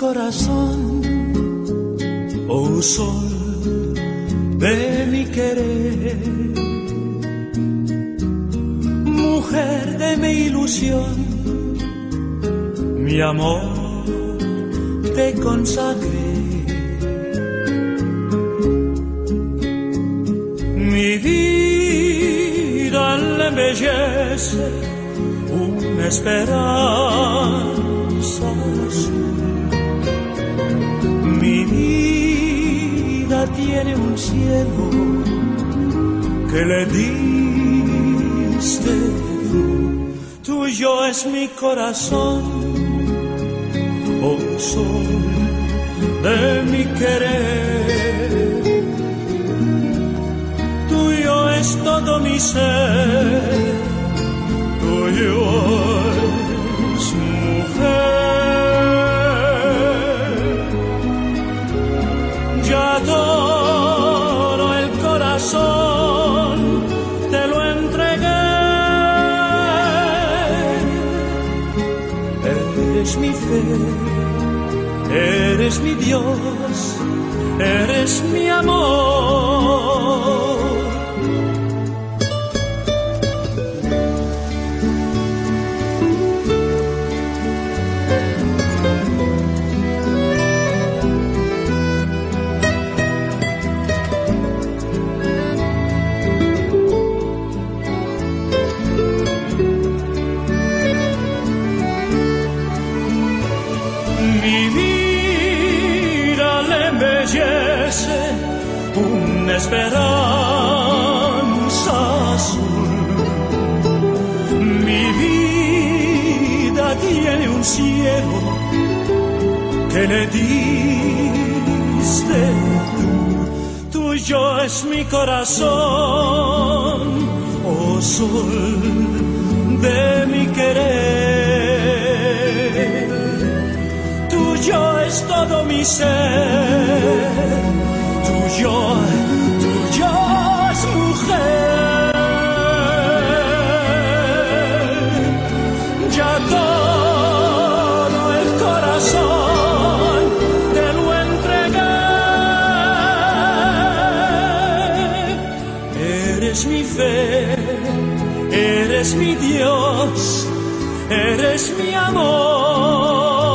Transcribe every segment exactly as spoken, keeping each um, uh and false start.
corazón, oh sol de mi querer, mujer de mi ilusión, mi amor te consagré. Mi vida le embellece una esperanza azul. Mi vida tiene un cielo que le diste tú. Tuyo es mi corazón, oh sol de mi querer. Tuyo es todo mi ser, tuyo es mujer. Ya todo el corazón te lo entregué. Eres mi fe, eres mi Dios, eres mi amor. Mi vida le embellece una esperanza azul. Mi vida tiene un cielo que le diste tú. Tuyo es mi corazón, oh sol de mi querer. Tuyo es todo mi ser, tuyo, tuyo es mujer. Ya todo el corazón te lo entregué. Eres mi fe, eres mi Dios, eres mi amor.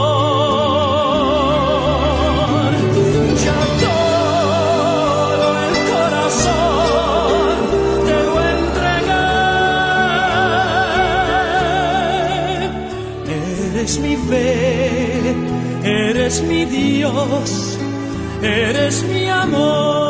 Eres mi fe, eres mi Dios, eres mi amor.